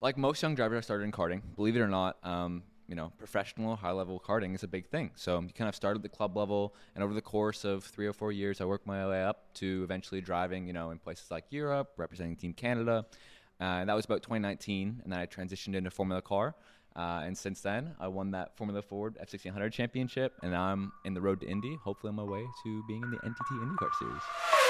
Like most young drivers, I started in karting. Believe it or not, professional high-level karting is a big thing. So you kind of started at the club level, and over the course of 3 or 4 years, I worked my way up to eventually driving, in places like Europe, representing Team Canada. And that was about 2019, and then I transitioned into Formula Car. And since then, I won that Formula Ford F1600 championship, and now I'm in the road to Indy, hopefully on my way to being in the NTT IndyCar Series.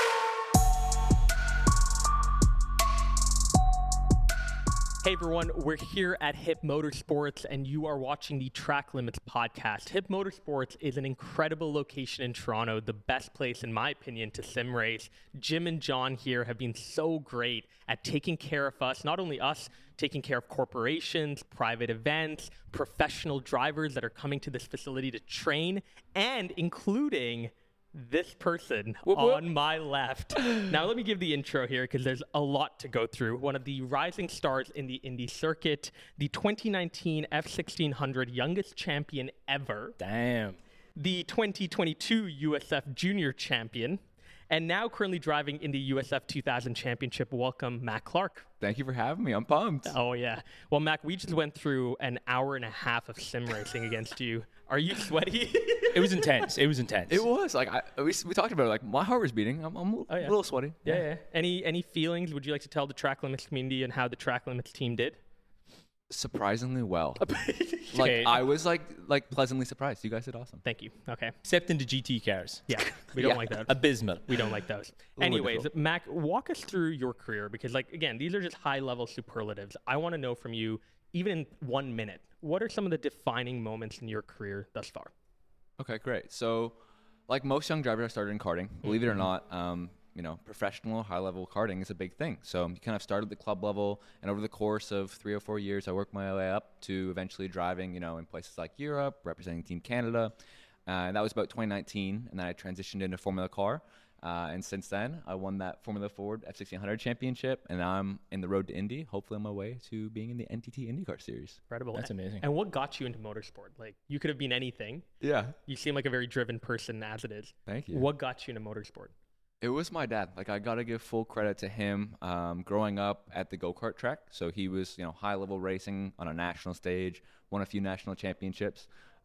Hey everyone, we're here at HIP Motorsports and you are watching the Track Limits podcast. HIP Motorsports is an incredible location in Toronto, the best place in my opinion to sim race. Jim and John here have been so great at taking care of us, not only us, taking care of corporations, private events, professional drivers that are coming to this facility to train, and including this person on my left. Now let me give the intro here because there's a lot to go through. One of the rising stars in the Indy circuit, the 2019 F1600 youngest champion ever. Damn. The 2022 USF Junior champion, and now currently driving in the USF 2000 Championship. Welcome, Mac Clark. Thank you for having me. I'm pumped. Oh, yeah. Well, Mac, we just went through an hour and a half of sim racing against you. Are you sweaty? It was intense. It was intense. It was. We talked about it. Like, my heart was beating. I'm a little sweaty. Yeah. Any feelings? Would you like to tell the Track Limits community and how the Track Limits team did? Surprisingly well. Okay. I was like pleasantly surprised. You guys did awesome. Thank you. Okay. Except in the GT cars. Yeah, we don't like that. Abysmal. We don't like those. little Anyways, difficult. Mac, walk us through your career because, again, these are just high-level superlatives. I want to know from you, even in 1 minute, what are some of the defining moments in your career thus far? Okay, great. So, like most young drivers, I started in karting. Believe it or not, professional high-level karting is a big thing. So you kind of started at the club level, and over the course of 3 or 4 years, I worked my way up to eventually driving, in places like Europe, representing Team Canada. And that was about 2019, and then I transitioned into Formula Car. And since then, I won that Formula Ford F1600 championship, and now I'm in the road to Indy, hopefully on my way to being in the NTT IndyCar Series. Incredible. That's amazing. And what got you into motorsport? You could have been anything. Yeah. You seem like a very driven person as it is. Thank you. What got you into motorsport? It was my dad. I got to give full credit to him. Growing up at the go-kart track, so he was, high-level racing on a national stage, won a few national championships.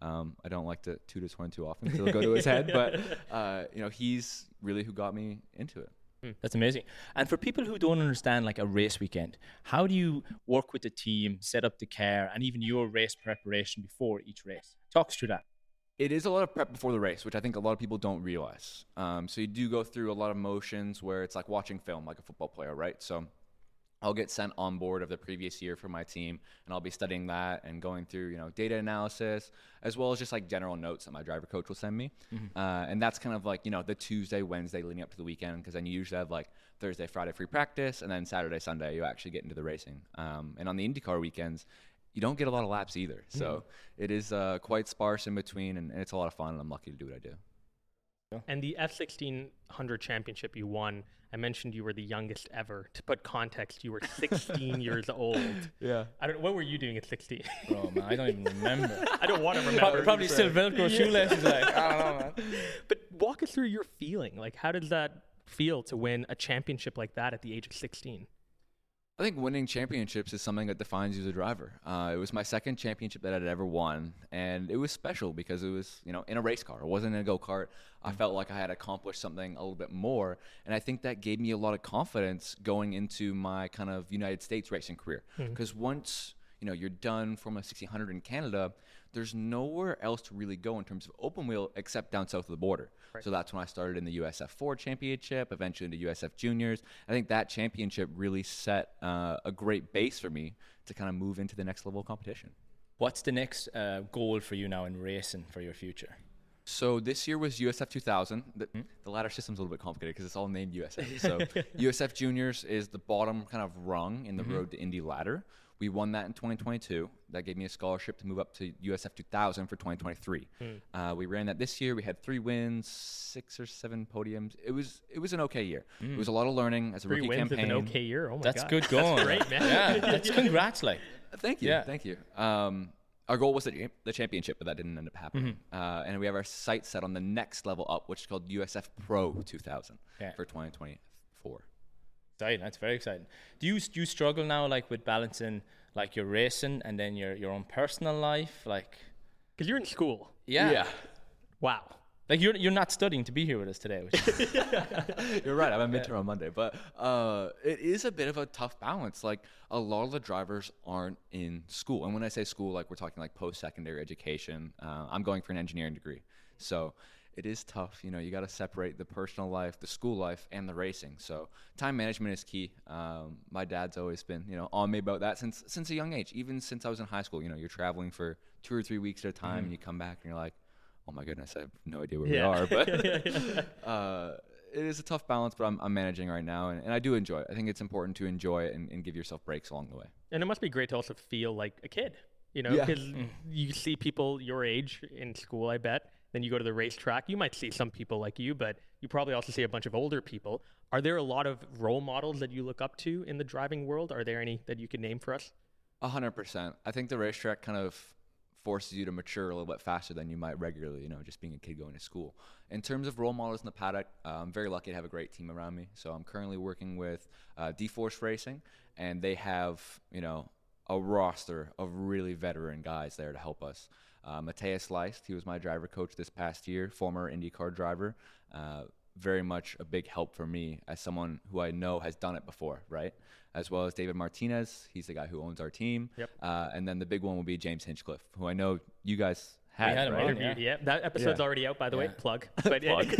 I don't like to toot his horn too often because it'll go to his head, but he's really who got me into it. That's amazing. And for people who don't understand a race weekend, how do you work with the team, set up the car, and even your race preparation before each race? Talk us through that. It is a lot of prep before the race, which I think a lot of people don't realize. So you do go through a lot of motions where it's like watching film, like a football player, right? So I'll get sent on board of the previous year for my team, and I'll be studying that and going through, data analysis, as well as just general notes that my driver coach will send me. And that's kind of the Tuesday, Wednesday leading up to the weekend, because then you usually have Thursday, Friday free practice, and then Saturday, Sunday, you actually get into the racing. And on the IndyCar weekends, you don't get a lot of laps either. So it is quite sparse in between, and it's a lot of fun, and I'm lucky to do what I do. And the F1600 championship you won, I mentioned you were the youngest ever. To put context, you were 16 years old. Yeah. What were you doing at 16? Bro, man, I don't even remember. I don't want to remember. Probably still Velcro shoelaces. I don't know, man. But walk us through your feeling. How does that feel to win a championship like that at the age of 16? I think winning championships is something that defines you as a driver. It was my second championship that I'd ever won, and it was special because it was, in a race car. It wasn't in a go-kart. I felt like I had accomplished something a little bit more, and I think that gave me a lot of confidence going into my kind of United States racing career. Because once, you're done from a 1600 in Canada, there's nowhere else to really go in terms of open wheel except down south of the border. Right. So that's when I started in the USF Ford Championship, eventually into USF Juniors. I think that championship really set a great base for me to kind of move into the next level of competition. What's the next goal for you now in racing for your future? So this year was USF 2000. The ladder system's a little bit complicated because it's all named USF. So USF Juniors is the bottom kind of rung in the road to Indy ladder. We won that in 2022. That gave me a scholarship to move up to USF 2000 for 2023. We ran that this year. We had 3 wins, 6 or 7 podiums. It was an okay year. It was a lot of learning as a 3 rookie wins campaign. is an okay year. Oh my That's God. good going. That's great, man. Yeah, that's congrats, Thank you. Yeah. Thank you. Our goal was the championship, but that didn't end up happening. And we have our sights set on the next level up, which is called USF Pro 2000 for 2024. Exciting. That's very exciting. Do you struggle now with balancing like your racing and then your own personal life? Like, Because you're in school. yeah. Wow. Like you're not studying to be here with us today. Which is, You're right. I have a midterm on Monday, but it is a bit of a tough balance. Like a lot of the drivers aren't in school, and when I say school, like we're talking like post-secondary education. I'm going for an engineering degree, so it is tough. You know, you got to separate the personal life, the school life, and the racing. So time management is key. My dad's always been, on me about that since a young age. Even since I was in high school, you're traveling for 2 or 3 weeks at a time, and you come back and you're like, oh my goodness, I have no idea where we are. But it is a tough balance, but I'm managing right now, and I do enjoy it. I think it's important to enjoy it and give yourself breaks along the way. And it must be great to also feel like a kid, Yeah. because you see people your age in school, I bet. Then you go to the racetrack. You might see some people like you, but you probably also see a bunch of older people. Are there a lot of role models that you look up to in the driving world? Are there any that you could name for us? 100%. I think the racetrack kind of forces you to mature a little bit faster than you might regularly, just being a kid going to school. In terms of role models in the paddock, I'm very lucky to have a great team around me. So I'm currently working with D-Force Racing, and they have, a roster of really veteran guys there to help us. Matthias Leist, he was my driver coach this past year, former IndyCar driver. Very much a big help for me as someone who I know has done it before, right? As well as David Martinez, he's the guy who owns our team. Yep. And then the big one will be James Hinchcliffe, who I know you guys had, had him right? on, Interviewed, yeah. That episode's already out, by the way. Plug. But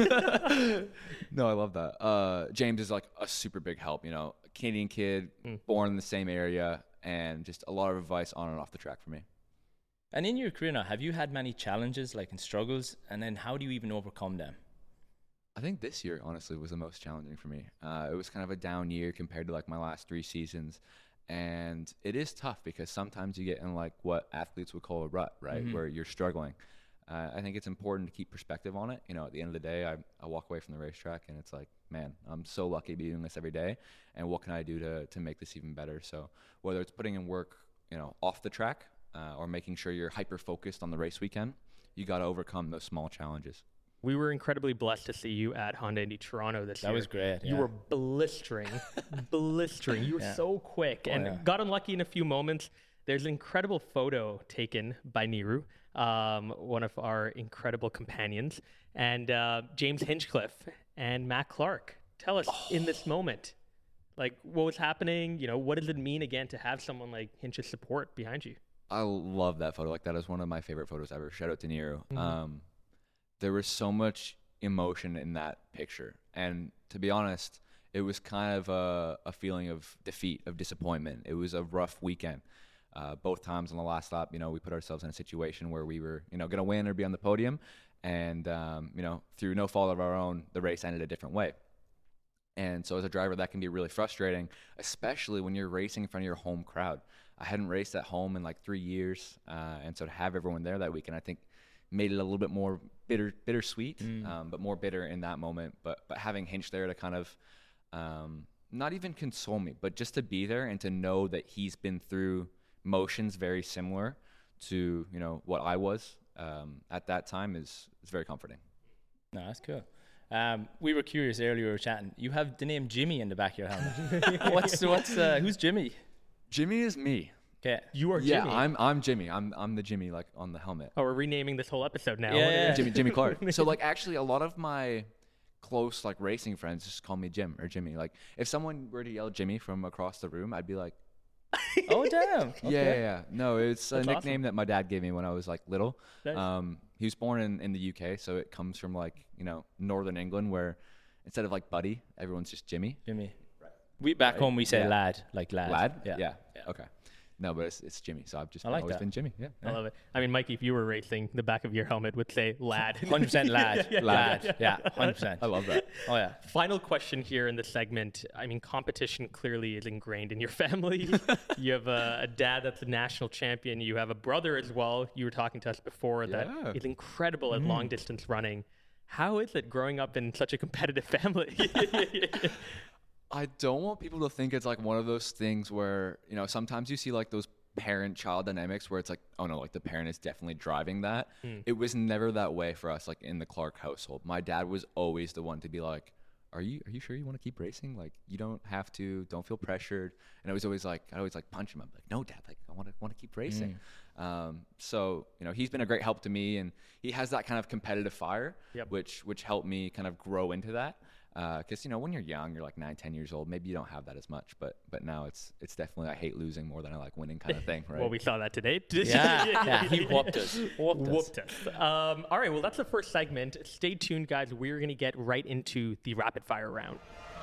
No, I love that. James is like a super big help, Canadian kid, born in the same area, and just a lot of advice on and off the track for me. and in your career now, have you had many challenges and struggles? And then how do you even overcome them? I think this year, honestly, was the most challenging for me. It was kind of a down year compared to like my last 3 seasons. And it is tough because sometimes you get in like what athletes would call a rut, right? Where you're struggling. I think it's important to keep perspective on it. At the end of the day, I walk away from the racetrack and it's like, man, I'm so lucky to be doing this every day. And what can I do to make this even better? So whether it's putting in work, off the track or making sure you're hyper focused on the race weekend, you got to overcome those small challenges. we were incredibly blessed to see you at Honda Indy Toronto this year. That was great. You were blistering. You were so quick and got unlucky in a few moments. There's an incredible photo taken by Niru, one of our incredible companions, and James Hinchcliffe and Matt Clark. Tell us in this moment, like what was happening? What does it mean again to have someone like Hinch's support behind you? I love that photo. Like that is one of my favorite photos ever. Shout out to Niru. There was so much emotion in that picture. And to be honest, it was kind of a feeling of defeat, of disappointment. It was a rough weekend. Both times on the last lap, we put ourselves in a situation where we were, going to win or be on the podium. And, through no fault of our own, the race ended a different way. And so as a driver, that can be really frustrating, especially when you're racing in front of your home crowd. I hadn't raced at home in like 3 years. And so to have everyone there that weekend, I think made it a little bit more bittersweet, but more bitter in that moment. But having Hinch there to kind of not even console me, but just to be there and to know that he's been through motions very similar to what I was at that time is very comforting. No, that's cool. We were curious earlier, we were chatting. You have the name Jimmy in the back of your helmet. Who's Jimmy? Jimmy is me. Okay. You are Yeah, Jimmy. I'm Jimmy. I'm the Jimmy like on the helmet. Oh, we're renaming this whole episode now. Yeah. Jimmy Clark. So like actually a lot of my close like racing friends just call me Jim or Jimmy. Like if someone were to yell Jimmy from across the room, I'd be like, Oh, damn. Okay. yeah. No, it's a nickname that my dad gave me when I was like little. Nice. He was born in the UK, so it comes from like, Northern England where instead of like Buddy, everyone's just Jimmy. Jimmy. We back home we say Yeah. lad, like lad. Lad? Yeah. Okay. No, but it's Jimmy, so I've just I like always that. been Jimmy. Yeah. I love it. I mean, Mikey, if you were racing, the back of your helmet would say lad. 100% lad. Lad. Yeah, 100%. I love that. Oh, yeah. Final question here in the segment. I mean, competition clearly is ingrained in your family. You have a dad that's a national champion. You have a brother as well. You were talking to us before that is incredible at long distance running. How is it growing up in such a competitive family? I don't want people to think it's like one of those things where, sometimes you see like those parent-child dynamics where it's like, oh no, like the parent is definitely driving that. It was never that way for us, like in the Clark household. My dad was always the one to be like, are you sure you want to keep racing? Like, you don't have to. Don't feel pressured. And I was always like, punch him. I'm like, no, Dad. Like, I want to keep racing. So he's been a great help to me, and he has that kind of competitive fire, which helped me kind of grow into that. Because when you're young, you're like 9-10 years old, maybe you don't have that as much, but now it's definitely, I hate losing more than I like winning kind of thing, right? Well, we saw that today. He whooped us. Whooped us. All right, well, that's the first segment. Stay tuned, guys. We're going to get right into the rapid fire round.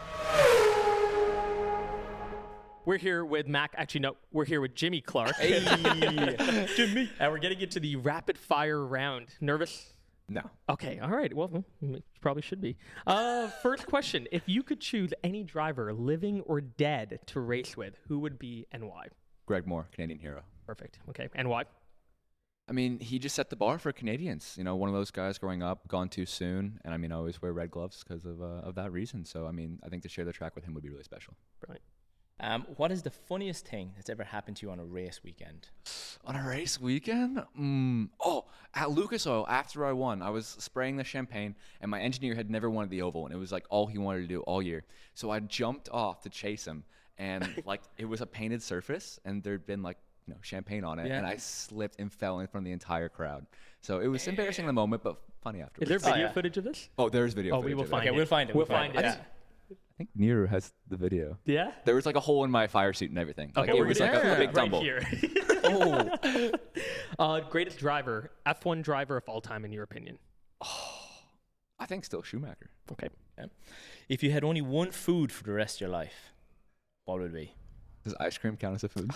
We're here with Mac. Actually, no, we're here with Jimmy Clark. Hey, Jimmy. And we're getting into the rapid fire round. Nervous? No. Okay, all right. Well, you probably should be. First question. If you could choose any driver, living or dead, to race with, who would be and why? Greg Moore, Canadian hero. Perfect. Okay, and why? I mean, he just set the bar for Canadians. One of those guys growing up, gone too soon. And I mean, I always wear red gloves because of that reason. So, I mean, I think to share the track with him would be really special. Brilliant. What is the funniest thing that's ever happened to you on a race weekend? On a race weekend? At Lucas Oil, after I won, I was spraying the champagne, and my engineer had never wanted the oval, and it was like all he wanted to do all year. So I jumped off to chase him, and like it was a painted surface, and there'd been like champagne on it, and I slipped and fell in front of the entire crowd. So it was embarrassing in the moment, but funny afterwards. Is there video footage of this? Oh, there's video footage. We will find it. Okay, we'll find it. We'll find it. I think Nero has the video. Yeah? There was like a hole in my fire suit and everything. Okay, like, it was like a big tumble. Right here. Greatest driver, F1 driver of all time, in your opinion? I think still Schumacher. Okay. Yeah. If you had only one food for the rest of your life, what would it be? Does ice cream count as a food?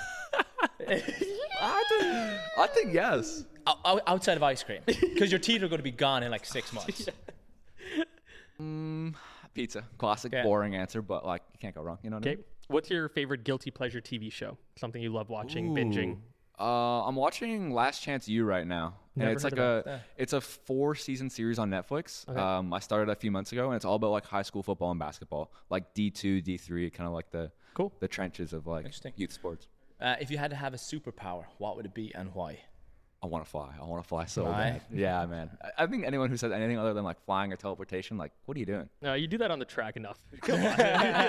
I think yes. Outside of ice cream, because your teeth are going to be gone in like 6 months. Pizza. Classic, boring answer, but like you can't go wrong. You know what I mean? What's your favorite guilty pleasure TV show? Something you love watching, binging? I'm watching Last Chance U right now. Never And it's heard like it's a 4-season series on Netflix. Okay. I started a few months ago, and it's all about like high school football and basketball, like D2, D3, kind of like the trenches of like youth sports. If you had to have a superpower, what would it be and why? I want to fly. I want to fly so bad. Yeah, man. I think anyone who says anything other than like flying or teleportation, like, what are you doing? No, you do that on the track enough. Come on.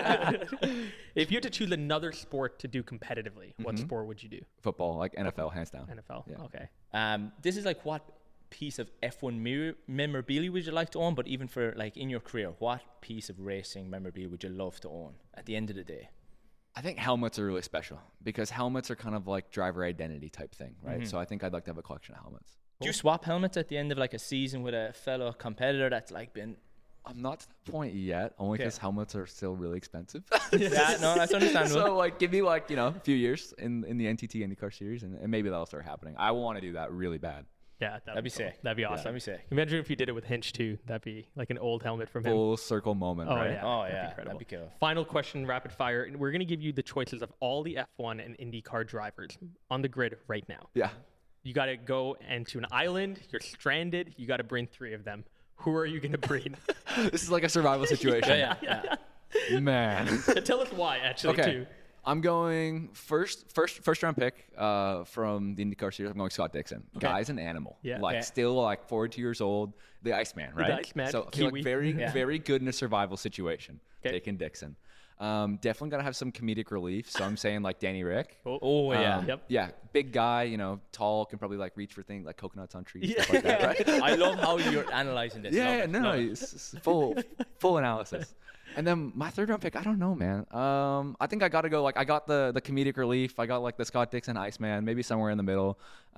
If you had to choose another sport to do competitively, what sport would you do? Football, like NFL, hands down. NFL. Yeah. Okay. This is like what piece of F1 memorabilia would you like to own? But even for like in your career, what piece of racing memorabilia would you love to own at the end of the day? I think helmets are really special because helmets are kind of like driver identity type thing, right? So I think I'd like to have a collection of helmets. Do you swap helmets at the end of like a season with a fellow competitor that's like been... I'm not to that point yet, only because helmets are still really expensive. Yeah, no, that's understandable. So like, give me like, a few years in the NTT IndyCar series, and maybe that'll start happening. I want to do that really bad. Yeah, that'd be sick. That'd be awesome. That'd be sick. Imagine if you did it with Hinch too. That'd be like an old helmet from him. Full circle moment, right? Yeah. Oh, That'd be yeah. incredible. That'd be cool. Final question, rapid fire. We're going to give you the choices of all the F1 and IndyCar drivers on the grid right now. Yeah. You got to go into an island. You're stranded. You got to bring 3 of them. Who are you going to bring? This is like a survival situation. Yeah. Man. Tell us why, actually, too. I'm going first round pick from the IndyCar series. I'm going Scott Dixon. Okay. Guy's an animal. Yeah. Still like 42 years old. The Iceman, right? The Iceman, So I feel Kiwi. like very good in a survival situation. Okay. Taking Dixon. Definitely gotta have some comedic relief. So I'm saying like Danny Rick. Oh, yeah. Yep. Yeah, big guy, tall, can probably like reach for things like coconuts on trees, stuff like that, right? I love how you're analyzing this. It's full analysis. And then my 3rd round pick, I don't know, man. I think I got to go I got the comedic relief. I got like the Scott Dixon Iceman, maybe somewhere in the middle.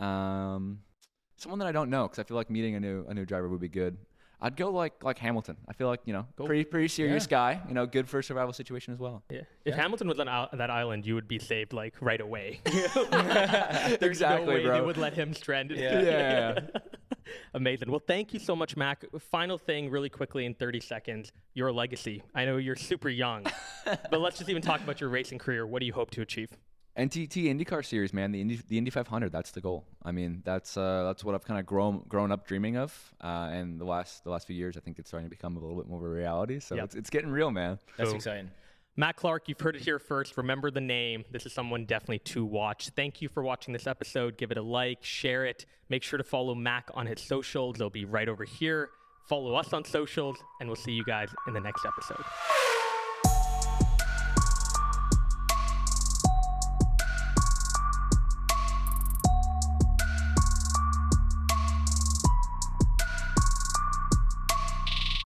Someone that I don't know because I feel like meeting a new driver would be good. I'd go like Hamilton. I feel like pretty serious guy. Good for a survival situation as well. Yeah. If Hamilton was on that island, you would be saved like right away. There's Exactly, no way bro. they would let him stranded. Yeah. Amazing. Well, thank you so much, Mac. Final thing, really quickly in 30 seconds, your legacy. I know you're super young, but let's just even talk about your racing career. What do you hope to achieve? NTT IndyCar series, man. The Indy 500. That's the goal. I mean, that's what I've kind of grown up dreaming of. And the last few years, I think it's starting to become a little bit more of a reality. So it's getting real, man. That's exciting. Matt Clark, you've heard it here first. Remember the name. This is someone definitely to watch. Thank you for watching this episode. Give it a like, share it. Make sure to follow Mac on his socials. They'll be right over here. Follow us on socials, and we'll see you guys in the next episode.